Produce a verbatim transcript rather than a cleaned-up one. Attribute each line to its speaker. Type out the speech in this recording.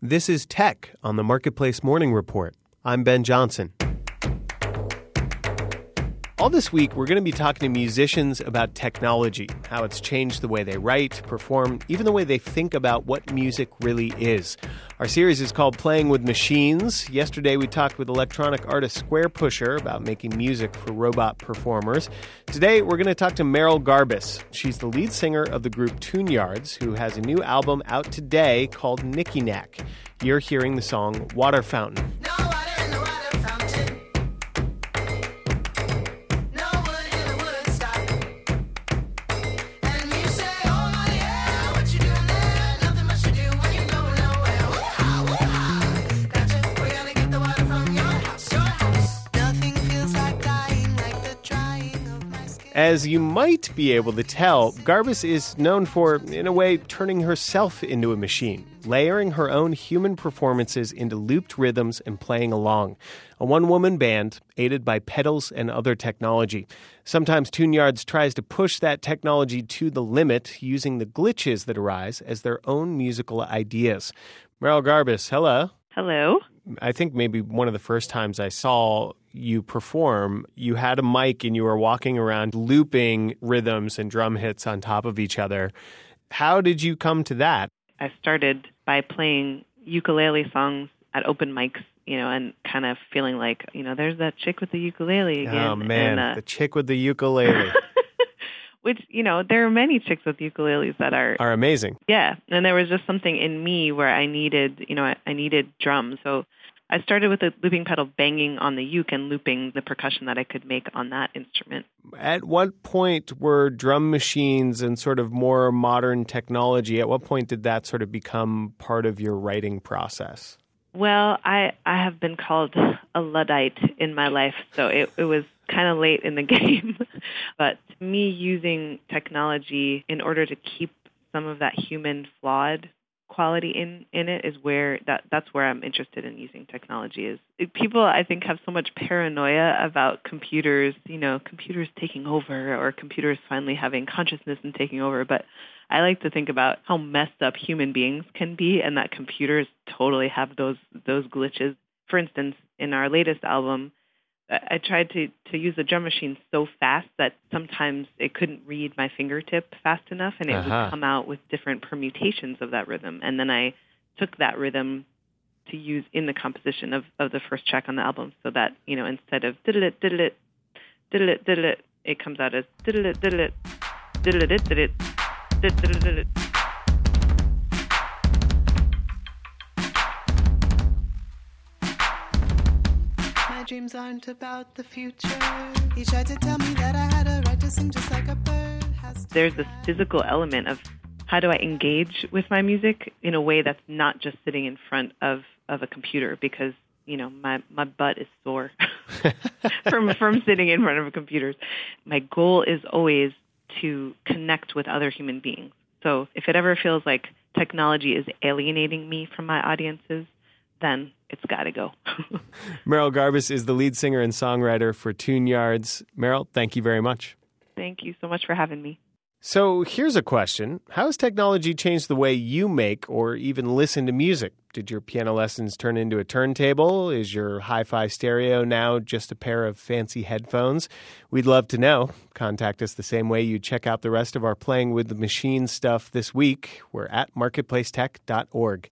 Speaker 1: This is Tech on the Marketplace Morning Report. I'm Ben Johnson. All this week, we're going to be talking to musicians about technology, how it's changed the way they write, perform, even the way they think about what music really is. Our series is called Playing with Machines. Yesterday, we talked with electronic artist Squarepusher about making music for robot performers. Today, we're going to talk to Merrill Garbus. She's the lead singer of the group Tune Yards, who has a new album out today called Nicky Knack. You're hearing the song Water Fountain.
Speaker 2: No water in the water fountain. No wood in the wood stock. And you say, oh yeah, what you doing there? Nothing much to do when you go nowhere. Woo-ha, woo-ha. Gotcha, we're gonna get the water from your house, your house. Nothing feels like dying, like the drying of my skin.
Speaker 1: As you might be able to tell, Garbus is known for, in a way, turning herself into a machine, layering her own human performances into looped rhythms and playing along. A one-woman band, aided by pedals and other technology. Sometimes Tune Yards tries to push that technology to the limit, using the glitches that arise as their own musical ideas. Merrill Garbus, hello.
Speaker 3: Hello.
Speaker 1: I think maybe one of the first times I saw you perform, you had a mic and you were walking around looping rhythms and drum hits on top of each other. How did you come to that?
Speaker 3: I started by playing ukulele songs at open mics, you know, and kind of feeling like, you know, there's that chick with the ukulele again.
Speaker 1: Oh, man,
Speaker 3: and, uh,
Speaker 1: the chick with the ukulele.
Speaker 3: Which, you know, there are many chicks with ukuleles that are...
Speaker 1: Are amazing.
Speaker 3: Yeah, and there was just something in me where I needed, you know, I, I needed drums. So I started with a looping pedal banging on the uke and looping the percussion that I could make on that instrument.
Speaker 1: At what point were drum machines and sort of more modern technology, at what point did that sort of become part of your writing process?
Speaker 3: Well, I, I have been called a Luddite in my life, so it, it was kind of late in the game. But me using technology in order to keep some of that human flawed quality in, in it is where that that's where I'm interested in using technology. Is people, I think, have so much paranoia about computers, you know, computers taking over or computers finally having consciousness and taking over. But I like to think about how messed up human beings can be and that computers totally have those those glitches. For instance, in our latest album, I tried to, to use the drum machine so fast that sometimes it couldn't read my fingertip fast enough, and it
Speaker 1: Uh-huh.
Speaker 3: would come out with different permutations of that rhythm. And then I took that rhythm to use in the composition of, of the first track on the album so that, you know, instead of diddle-it, diddle-it, diddle-it, diddle-it, it comes out as diddle-it, diddle-it, diddle-it, diddle-it, diddle-it, diddle-it.
Speaker 2: Dreams aren't about the future. He tried to tell me that I had a right to sing just like a bird has to.
Speaker 3: There's this physical element of how do I engage with my music in a way that's not just sitting in front of, of a computer, because, you know, my, my butt is sore from from sitting in front of a computer. My goal is always to connect with other human beings. So if it ever feels like technology is alienating me from my audiences, then it's got to go.
Speaker 1: Merrill Garbus is the lead singer and songwriter for Tune Yards. Merrill, thank you very much.
Speaker 3: Thank you so much for having me.
Speaker 1: So here's a question. How has technology changed the way you make or even listen to music? Did your piano lessons turn into a turntable? Is your hi-fi stereo now just a pair of fancy headphones? We'd love to know. Contact us the same way you check out the rest of our Playing with the Machine stuff this week. We're at marketplace tech dot org.